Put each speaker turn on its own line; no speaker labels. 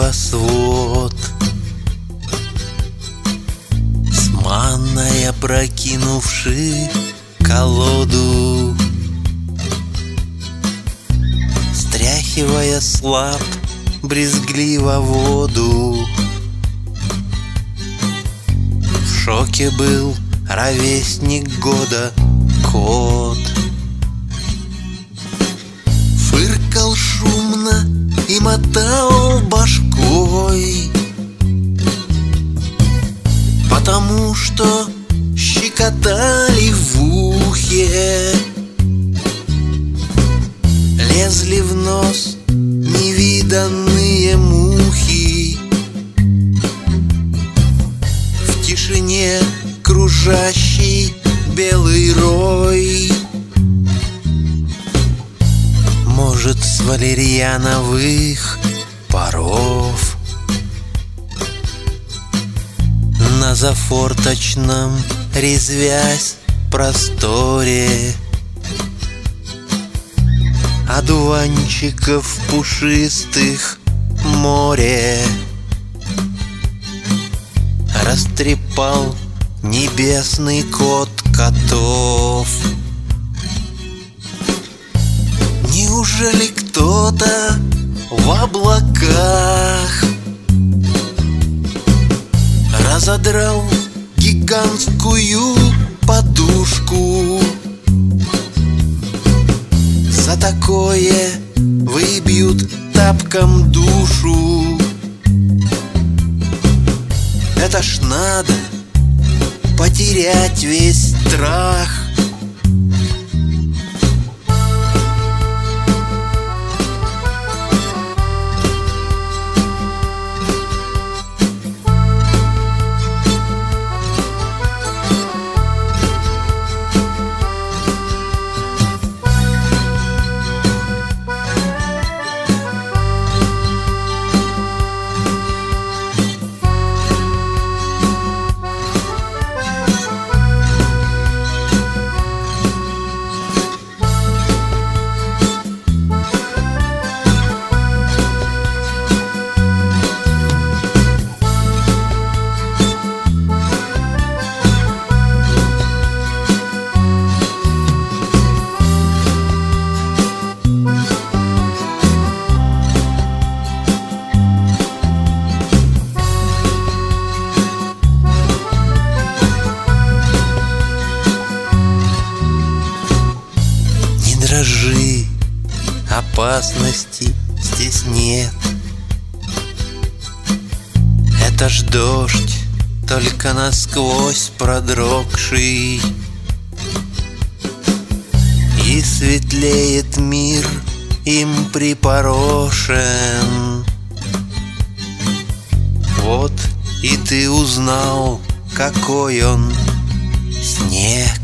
небосвод. С манной опрокинувши колоду, стряхивая слаб брезгливо воду. В шоке был ровесник года кот. Фыркал шумно и мотал башкой, потому что щекотали в ухе, лезли в нос невиданные мухи. В тишине кружащий белый рой, может, с валерьяновых паров на зафорточном резвясь просторе одуванчиков пушистых море растрепал небесный кот котов. Неужели кто-то в облаках разодрал гигантскую подушку? За такое выбьют тапком душу. Это ж надо потерять весь страх. Дрожи, опасности здесь нет. Это ж дождь, только насквозь продрогший, и светлеет мир им припорошен. Вот и ты узнал, какой он снег.